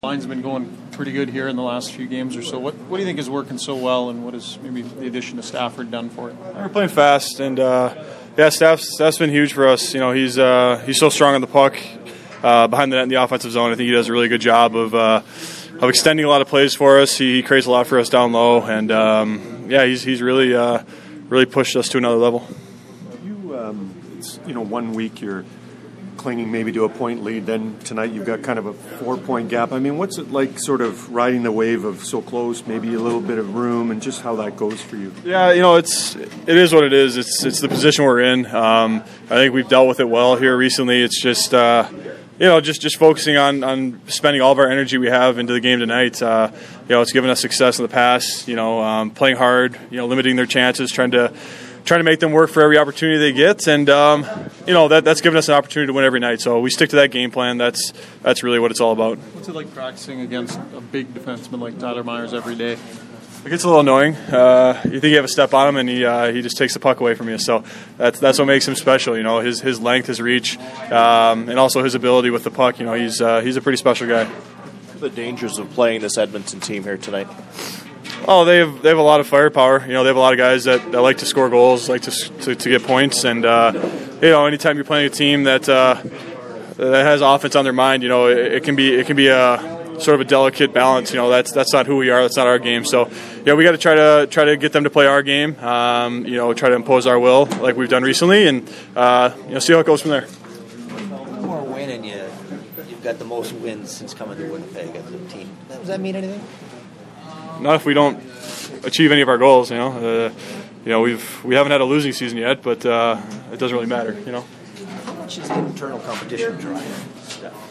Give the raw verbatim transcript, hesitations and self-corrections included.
Line's been going pretty good here in the last few games or so. What what do you think is working so well, and what has maybe the addition of Stafford done for it? We're playing fast, and uh, yeah, Staff's that's been huge for us. You know, he's uh, he's so strong on the puck, uh, behind the net in the offensive zone. I think he does a really good job of uh, of extending a lot of plays for us. He, he creates a lot for us down low, and um, yeah, he's he's really uh, really pushed us to another level. You um, it's, you know, one week you're clinging maybe to a point lead, then tonight you've got kind of a four-point gap. I mean, what's it like sort of riding the wave of so close, maybe a little bit of room, and just how that goes for you? Yeah, you know, it's it is what it is. It's it's the position we're in. Um, I think we've dealt with it well here recently. It's just uh, you know, just, just focusing on, on spending all of our energy we have into the game tonight. Uh, you know, it's given us success in the past. You know, um, playing hard. You know, limiting their chances, trying to. trying to make them work for every opportunity they get, and um, you know that that's given us an opportunity to win every night. So we stick to that game plan. That's that's really what it's all about. What's it like practicing against a big defenseman like Tyler Myers every day? It gets a little annoying. Uh, you think you have a step on him, and he uh, he just takes the puck away from you. So that's that's what makes him special. You know, his his length, his reach, um, and also his ability with the puck. You know, he's uh, he's a pretty special guy. What are the dangers of playing this Edmonton team here tonight? Oh, they have they have a lot of firepower. You know, they have a lot of guys that, that like to score goals, like to to, to get points, and uh, you know, anytime you're playing a team that uh, that has offense on their mind, you know, it, it can be it can be a sort of a delicate balance. You know, that's that's not who we are. That's not our game. So, yeah, we got to try to try to get them to play our game. Um, you know, try to impose our will like we've done recently, and uh, you know, see how it goes from there. One more win, and you you've got the most wins since coming to Winnipeg as a team. Does that mean anything? Not if we don't achieve any of our goals, you know. Uh, you know, we've we haven't had a losing season yet, but uh, it doesn't really matter, you know. How much is internal competition trying?